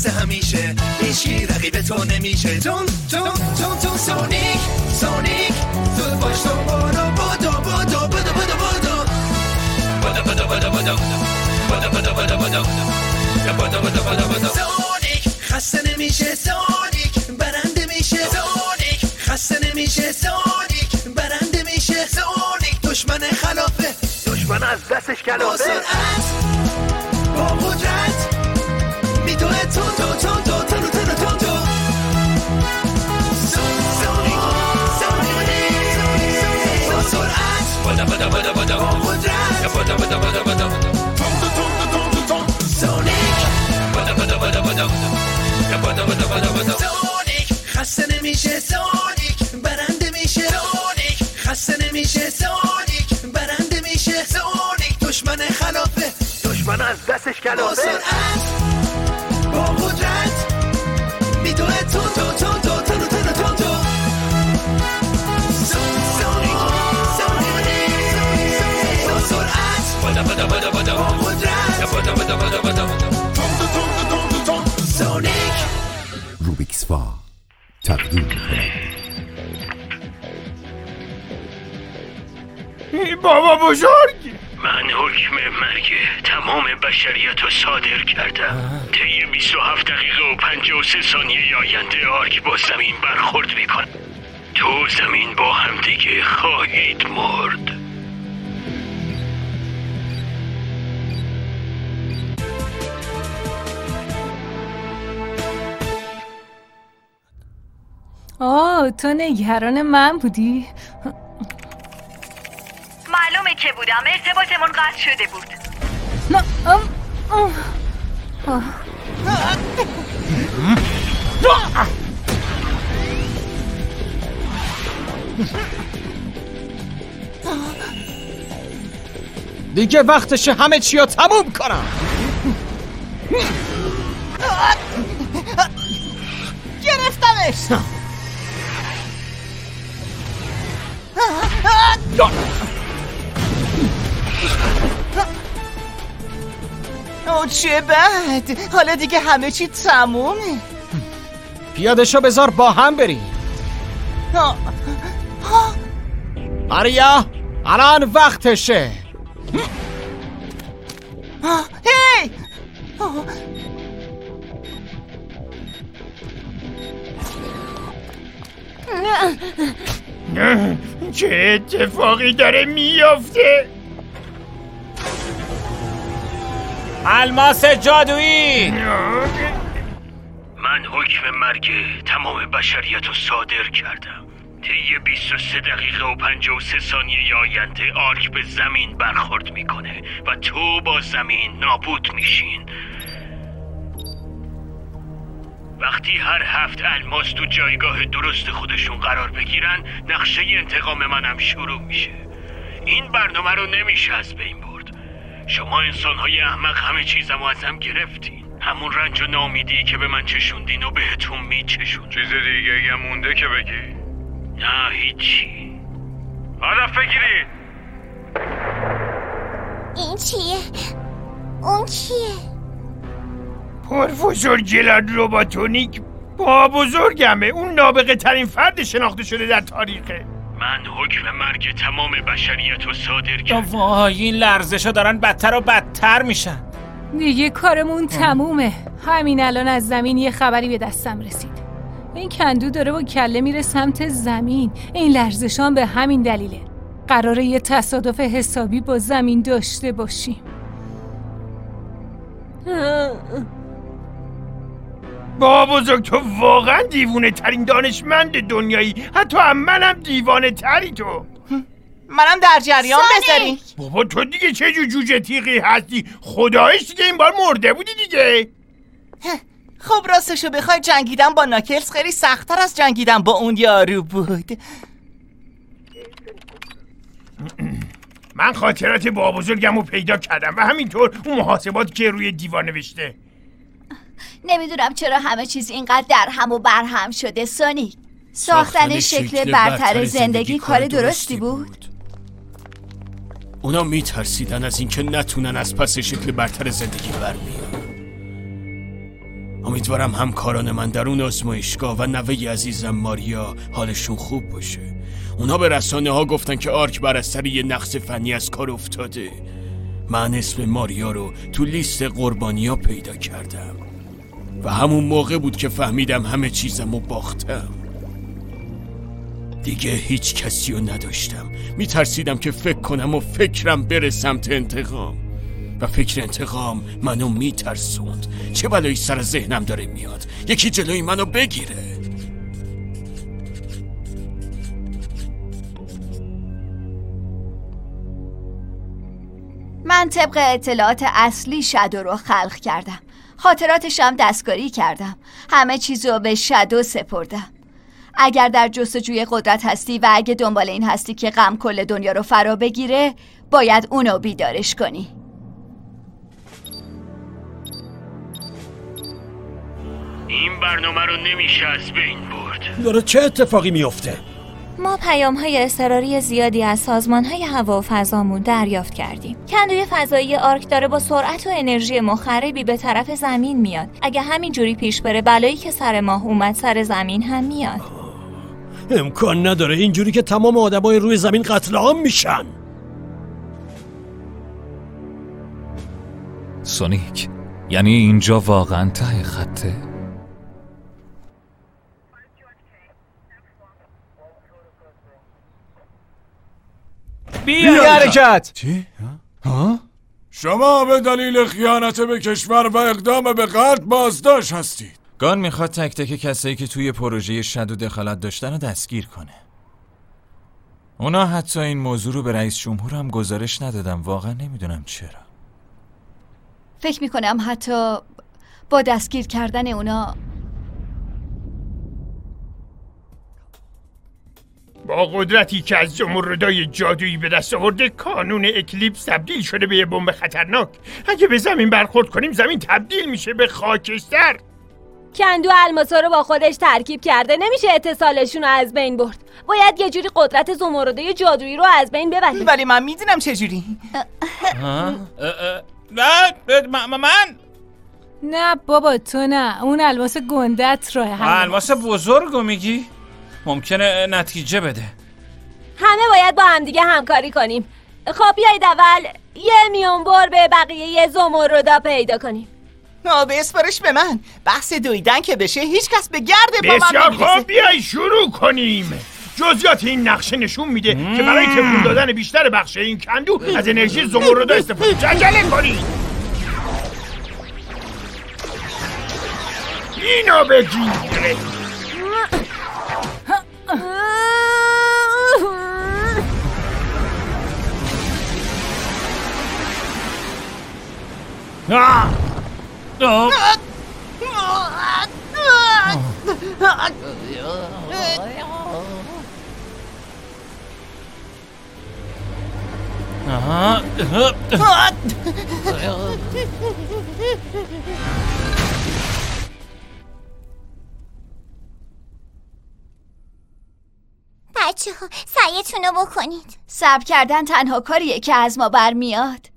مثل همیشه هیچی رقیب تو نمیشه تون تون تون تون سونیک سونیک زود باش تو برو بدو بدو بدو بدو بدو بدو بدو بدو بدو بدو بدو بدو بدو بدو سونیک خسته نمیشه سونیک برنده میشه سونیک خسته نمیشه سونیک برنده میشه سونیک دشمن خلافه دشمن از دستش کلافه با سرعت با قدرت میدوه تون تون تون تون تون تون تون تون سونیک سونیک با سرعت بدا بدا بدا بدا با قدرت بدا بدا بدا بدا سونیک بدا بدا بدا بدا بدا بدا بدا بدا سونیک خسته نمیشه سونیک برنده میشه سونیک خسته نمیشه سونیک برنده میشه سونیک دشمن خلافه دشمن از دستش کلافه با سرعت با قدرت میدوه تون تون تون تون تون تون تون تون سونیک سونیک با سرعت بدا بدا بدا بدا با قدرت بدا بدا بدا بدا سونیک روبیکس فا تقدیم می‌کند. بابا بزرگ، من حکم مرگ تمام بشریت رو صادر کردم. طی 27 دقیقه و 53 ثانیه آینده آرک با زمین برخورد میکنه. تو زمین با هم دیگه خواهید مرد. تو نگران من بودی؟ معلومه که بودم، ارتباطمون قطع شده بود. دیگه وقتشه همه چی رو تموم کنم. گرفتمش. چه بد، حالا دیگه همه چی تمومه. پیاده‌شو بذار با هم بریم. آریا الان وقتشه. هی چه اتفاقی داره میافته؟ الماس جادویی. من حکم مرگ تمام بشریت رو صادر کردم. طی 23 دقیقه و 53 ثانیه آینده آرک به زمین برخورد میکنه و تو با زمین نابود میشین. وقتی هر 7 الماس تو جایگاه درست خودشون قرار بگیرن، نقشه انتقام منم شروع میشه. این برنامه رو نمیشه از بین برد. شما انسان‌های احمق همه چیزمو ازم گرفتین. همون رنج و ناامیدی که به من چشوندین و بهتون میچشون. چیز دیگه هم مونده که بگی؟ نه هیچی. هدف بگیرید. این چیه؟ اون چیه؟ پروفسور جلاد روباتونیک با بزرگمه. اون نابغه ترین فرد شناخته شده در تاریخه. من حکم مرگ تمام بشریت رو صادر کردم. وای این لرزشا دارن بدتر و بدتر میشن. دیگه کارمون تمومه. همین الان از زمین یه خبری به دستم رسید. این کندو داره با کله میره سمت زمین. این لرزشان به همین دلیله. قراره یه تصادف حسابی با زمین داشته باشیم. با بزرگ تو واقعا دیوونه ترین دانشمند دنیایی. حتی هم منم دیوانه تری تو. منم در جریان بذارین. بابا تو دیگه چه جوجه تیغی هستی؟ خدایش دیگه این بار مرده بودی دیگه. خب راستشو بخوای جنگیدن با ناکلز خیلی سخت‌تر از جنگیدن با اون یارو بود. من خاطرات با بزرگمو پیدا کردم و همینطور اون محاسبات که روی دیوار نوشته. نمیدونم چرا همه چیز اینقدر در هم و بر هم شده. سونیک، ساختن شکل برتر زندگی کار درستی بود؟ اونا میترسیدن از اینکه نتونن از پس شکل برتر زندگی برمیان. امیدوارم همکاران من در اون آزمایشگاه و نوه عزیزم ماریا حالشون خوب باشه. اونا به رسانه ها گفتن که آرک بر اثر یه نقص فنی از کار افتاده. من اسم ماریا رو تو لیست قربانیا پیدا کردم و همون موقع بود که فهمیدم همه چیزمو باختم. دیگه هیچ کسی رو نداشتم. میترسیدم که فکر کنم و فکرم بره سمت انتقام و فکر انتقام منو میترسوند. چه بلایی سر ذهنم داره میاد؟ یکی جلوی منو بگیره. من طبق اطلاعات اصلی شادو رو خلق کردم. خاطراتشم دستکاری کردم. همه چیزو به شادو سپردم. اگر در جستجوی قدرت هستی و اگه دنبال این هستی که غم کل دنیا رو فرا بگیره، باید اونو بیدارش کنی. این برنامه رو نمیشه از بین برد. داره چه اتفاقی میفته؟ ما پیام‌های اضطراری زیادی از سازمان‌های هوا و فضامون دریافت کردیم. کندوی فضایی آرک داره با سرعت و انرژی مخربی به طرف زمین میاد. اگه همین جوری پیش بره، بلایی که سر ماه اومد سر زمین هم میاد. امکان نداره، اینجوری که تمام آدمای روی زمین قتل عام میشن. سونیک، یعنی اینجا واقعا ته خطه؟ بیا حرکت! چی؟ ها؟ شما به دلیل خیانت به کشور و اقدام به قتل بازداشت هستید. گان میخواد تک تک کسایی که توی پروژه شادو دخالت داشتن رو دستگیر کنه. اونا حتی این موضوع رو به رئیس جمهور هم گزارش ندادم. واقعا نمیدونم چرا. فکر میکنم حتی با دستگیر کردن اونا با قدرتی که از زمردای جادویی به دست آورده، کانون اکلیپس تبدیل شده به یه بمب خطرناک. اگه به زمین برخورد کنیم، زمین تبدیل میشه به خاکستر. کندو الماسا رو با خودش ترکیب کرده، نمیشه اتصالشون رو از بین برد. باید یه جوری قدرت زمردای جادویی رو از بین ببره. ولی من میدونم چجوری. من نه بابا تو نه، اون الماس گندت راه. الماس بزرگو میگی؟ ممکنه نتیجه بده. همه باید با همدیگه همکاری کنیم. خب بیایید اول یه میونبر به بقیه زمردا پیدا کنیم. بسپارش به من. بحث دویدن که بشه هیچ کس به گرد با من بسیار نمیرسه. خوب، بیای شروع کنیم. جزئیات این نقشه نشون میده که برای تکون دادن بیشتر بخش این کندو از انرژی زمردا استفاده. عجله کنید. اینو بگیر. بچه‌ها سعیتون رو بکنید. صبر کردن تنها کاریه که از ما برمیاد.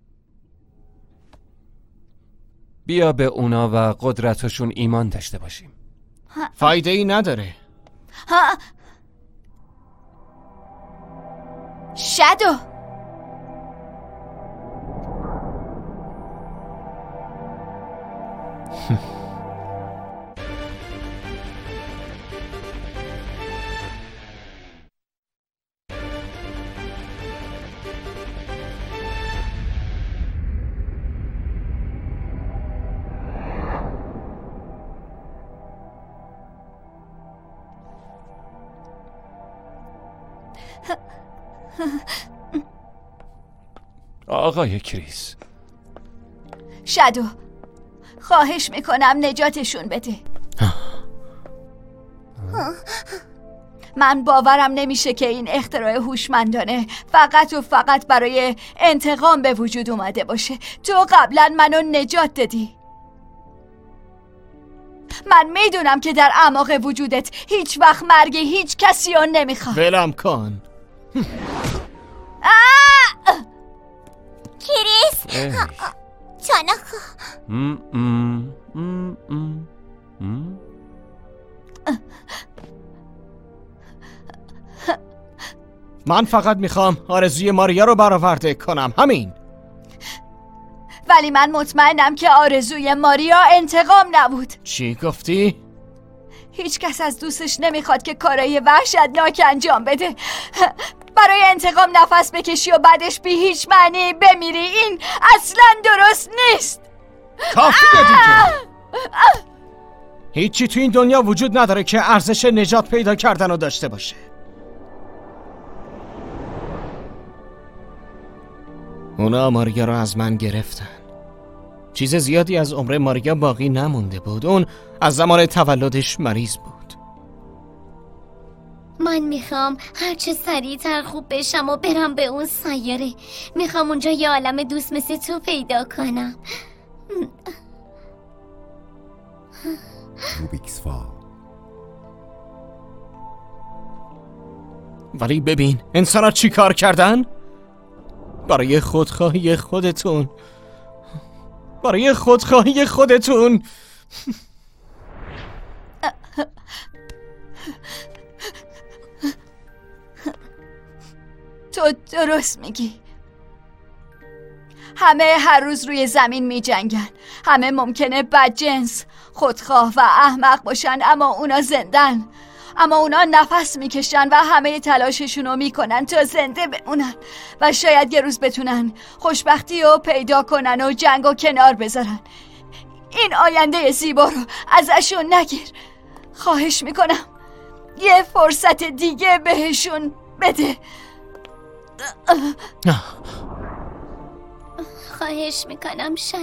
بیا به اونا و قدرتشون ایمان داشته باشیم. فایده ای نداره. شادو آقای کریس، شادو خواهش میکنم نجاتشون بده. من باورم نمیشه که این اختراع هوشمندانه فقط و فقط برای انتقام به وجود اومده باشه. تو قبلا منو نجات دادی. من میدونم که در اعماق وجودت هیچ وقت مرگ هیچ کسی رو نمیخواد. ولم کن. کریس تاناکا من فقط میخوام آرزوی ماریا رو برآورده کنم، همین. ولی من مطمئنم که آرزوی ماریا انتقام نبود. چی گفتی؟ هیچ کس از دوستش نمیخواد که کارای وحشتناک انجام بده، برای انتقام نفس بکشی و بعدش بی هیچ معنی بمیری. این اصلا درست نیست. کافیه دیگه. هیچی تو این دنیا وجود نداره که ارزش نجات پیدا کردن رو داشته باشه. اونا ماریا رو از من گرفتن. چیز زیادی از عمر ماریا باقی نمونده بود. اون از زمان تولدش مریض بود. من میخوام هرچه سریعتر خوب بشم و برم به اون سیاره. میخوام اونجا یه عالم دوست مثل تو پیدا کنم. روبیکس فا. ولی ببین انسانا چی کار کردن؟ برای خودخواهی خودتون، برای خودخواهی خودتون. تو درست میگی. همه هر روز روی زمین می جنگن. همه ممکنه بدجنس، خودخواه و احمق باشن، اما اونا زندن. اما اونا نفس میکشن و همه تلاششونو میکنن تا زنده بمونن و شاید یه روز بتونن خوشبختی رو پیدا کنن و جنگو کنار بذارن. این آینده زیبا رو ازشون نگیر. خواهش میکنم یه فرصت دیگه بهشون بده. خواهش میکنم شادو،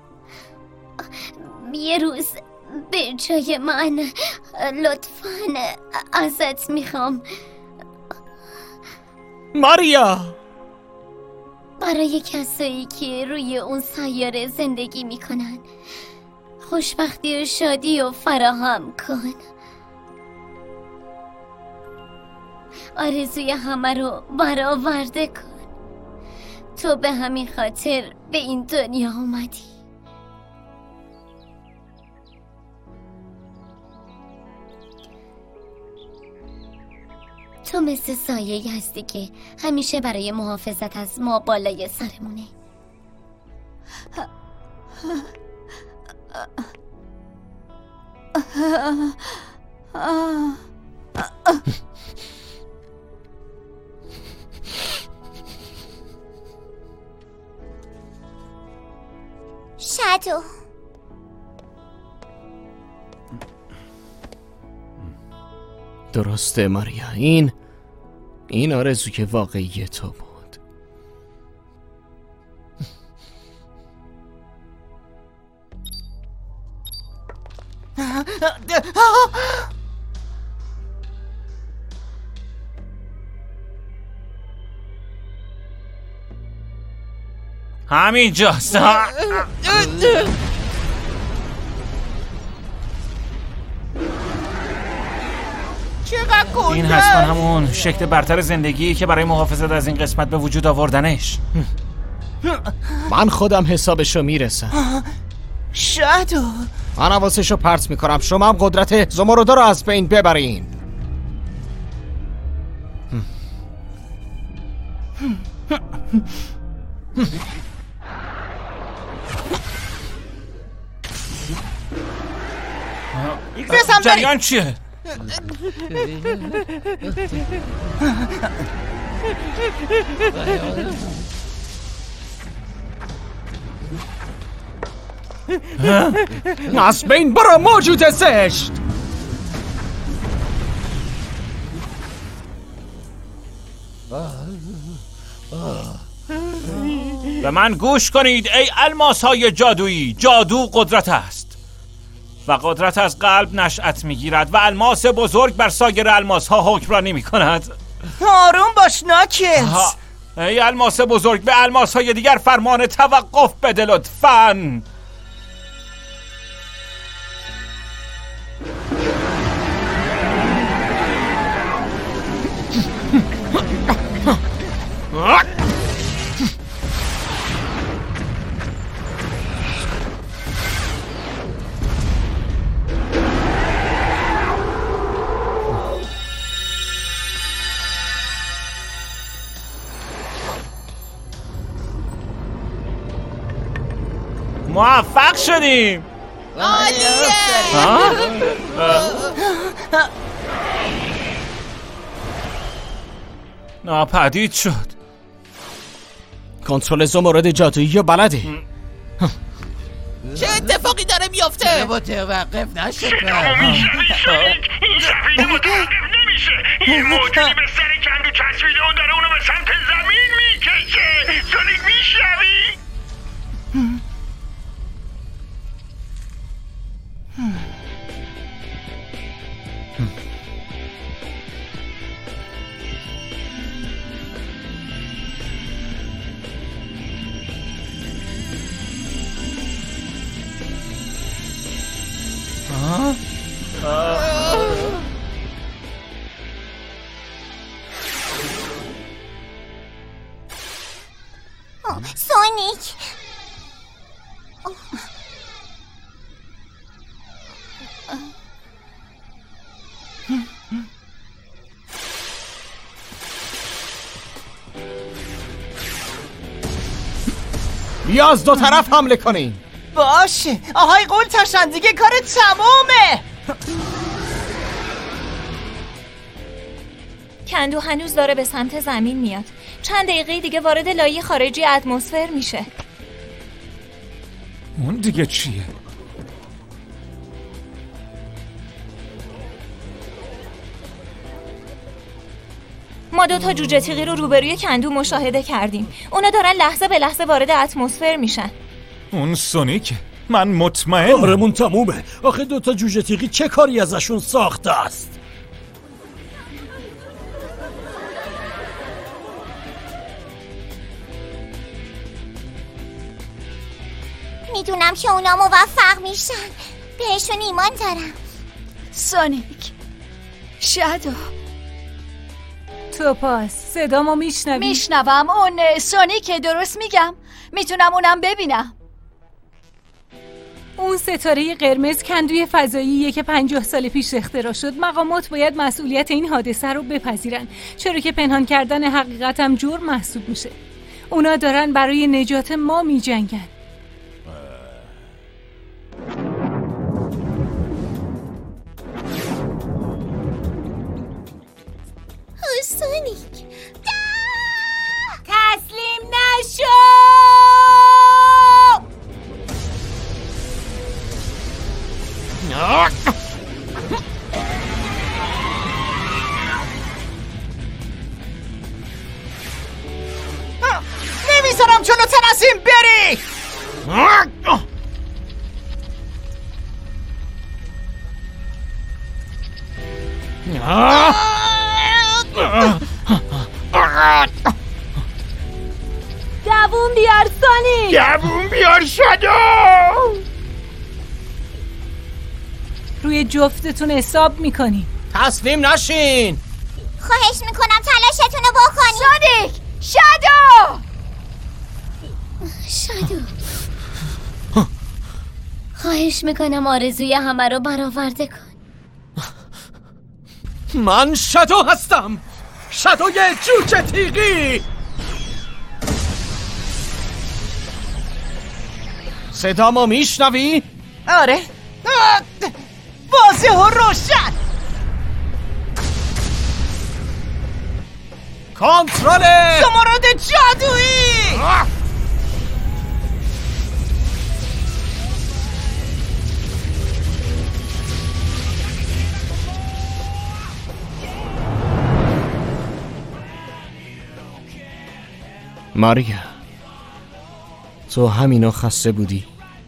یه روز به جای من لطفاً ازت میخوام. ماریا، برای کسایی که روی اون سیاره زندگی میکنن خوشبختی و شادی و فراهم کن. آرزوی همه رو برآورده کن. تو به همین خاطر به این دنیا اومدی. تو مثل سایه‌ای هستی که همیشه برای محافظت از ما بالای سرمونه. شادو، درسته ماریا، این آرزوی واقعی تو بود. همینجاست. این حتما همون شکل برتر زندگی که برای محافظت از این قسمت به وجود آوردنش. من خودم حسابشو میرسم. شادو، من حواسشو پرت میکنم. شما هم قدرت زمردا رو از بین ببرین. جریان چیه؟ از بین برو موجود زشت. به من گوش کنید ای الماس‌های جادویی. جادو قدرت است و قدرت از قلب نشأت میگیرد و الماس بزرگ بر سایر الماس‌ها حکمرانی میکند. آروم باش ناکلز. ای الماس بزرگ، به الماس‌های دیگر فرمان توقف بده لطفاً. موفق شدیم. ناپدید شد. کنترل زمرد جادویی یا بلده؟ چه اتفاقی داره میافته؟ متوقف نشد. این سفینه متوقف نمیشه. این موجودی به سر کندو چسبیده و داره اونو به سمت زمین میکشه. سونیک میشنوی؟ سونیک بیا از دو طرف حمله کنین. باشه آهای قول تشن دیگه کار تمومه. کندو هنوز داره به سمت زمین میاد. چند دقیقه دیگه وارد لایه خارجی اتمسفر میشه. اون دیگه چیه؟ ما دوتا جوجه تیغی رو روبروی کندو مشاهده کردیم. اونا دارن لحظه به لحظه وارد اتمسفر میشن. اون سونیک؟ من مطمئن. کارمون تمومه. آخه دوتا جوجه تیغی چه کاری ازشون ساخته است؟ میدونم که اونا موفق میشن. بهشون ایمان دارم. سونیک، شادو، توپاز، صدامو میشنوی؟ میشنوم. اون سونیک درست میگم؟ میتونم اونم ببینم؟ اون ستاره قرمز کندوی فضاییه که 50 سال پیش اختراع شد. مقامات باید مسئولیت این حادثه رو بپذیرن، چرا که پنهان کردن حقیقت هم جرم محسوب میشه. اونا دارن برای نجات ما میجنگن. سونیک تسلیم نشو! نمیذارم جلوتر از این بری. دووم بیار سونیک. دووم بیار شادو. روی جفتتون حساب میکنی. تسلیم نشین. خواهش میکنم تلاشتون رو بکنید. سونیک، شادو، شادو خواهش میکنم آرزوی همه رو برآورده کن. من شادو هستم. شادوی جوجه تیغی. صدامو میشنوی؟ آره واضح و روشن. کنترل زمرد جادویی. ماریا، تو همینو خسته بودی؟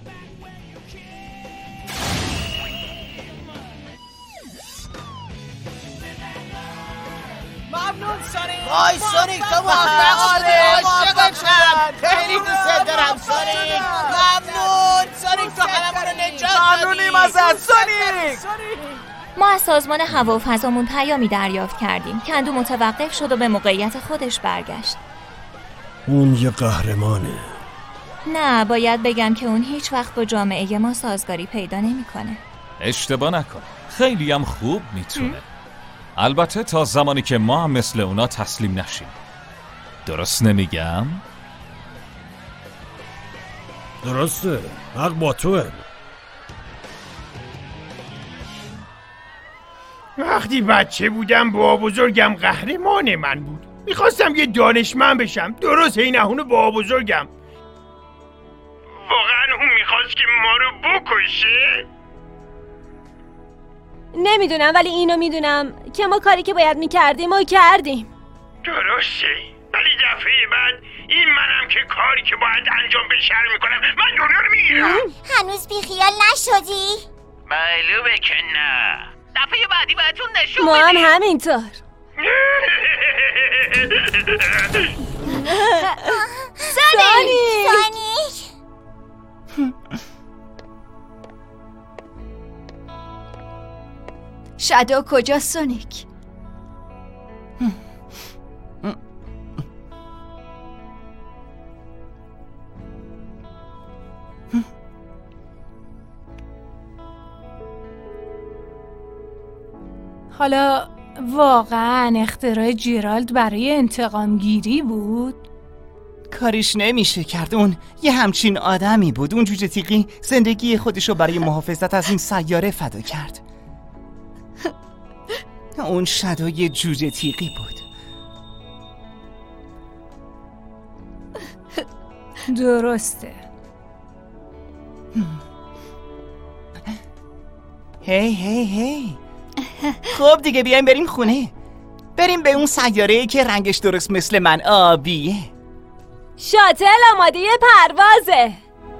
ممنون سونیک. وای سونیک تو موفق شدی. عاشقتم. خیلی دوست دارم سونیک. ممنون سونیک تو هممون رو نجات دادی. ممنونیم ازت سونیک. ما از سازمان هوا و فضامون پیامی دریافت کردیم. کندو متوقف شد و به موقعیت خودش برگشت. اون یه قهرمانه. نه، باید بگم که اون هیچ وقت با جامعه ما سازگاری پیدا نمی‌کنه. اشتباه نکن، خیلی هم خوب میتونه. البته تا زمانی که ما هم مثل اونا تسلیم نشیم. درست نمیگم؟ درسته، حق با توه. وقتی بچه بودم بابا بزرگم قهرمان من بود. میخواستم یه دانشمند بشم، درست اینهونه بابا بزرگم. واقعا اون میخواست که ما رو بکشه؟ نمیدونم، ولی اینو میدونم که ما کاری که باید میکردیم و کردیم. درسته، ولی دفعه بعد این منم که کاری که باید انجام بشه میکنم. من دنیا رو میگیرم. هنوز بیخیال نشدی؟ معلومه که نه. دفعه بعدی بهتون نشون ما هم میدیم. همینطور. سونیک! شادو کجا سونیک؟ حالا واقعا اختراع جرالد برای انتقام گیری بود؟ کاریش نمیشه کرد. اون یه همچین آدمی بود. اون جوجه تیغی زندگی خودشو برای محافظت از این سیاره فدا کرد. اون شادو یه جوجه تیغی بود. درسته. هی خب دیگه بیایم بریم خونه. بریم به اون سیاره‌ای که رنگش درست مثل من آبیه. شاتل آماده پروازه.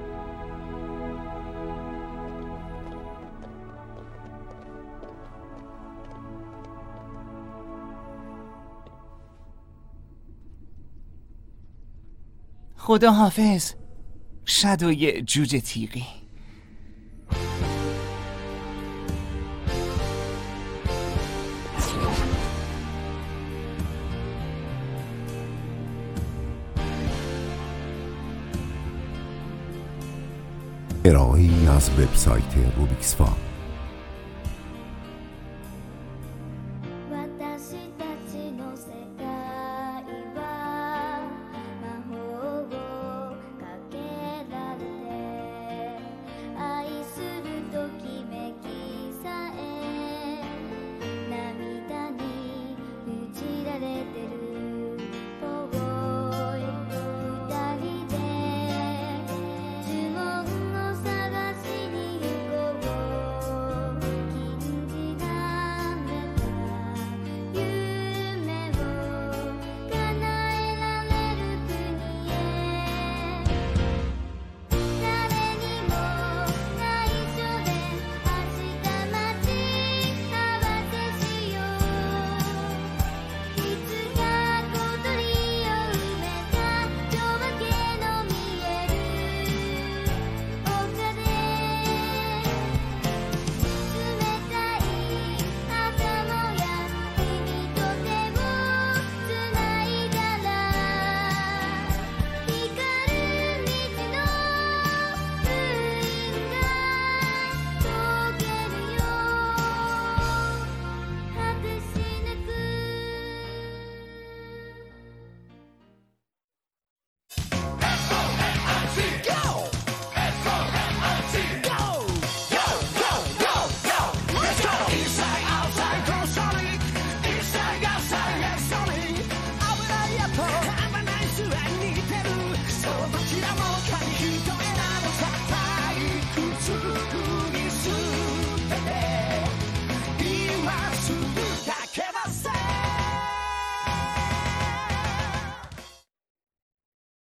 خدا حافظ شادوی جوجه تیغی. ارائه‌ای از وبسایت روبیکس فا.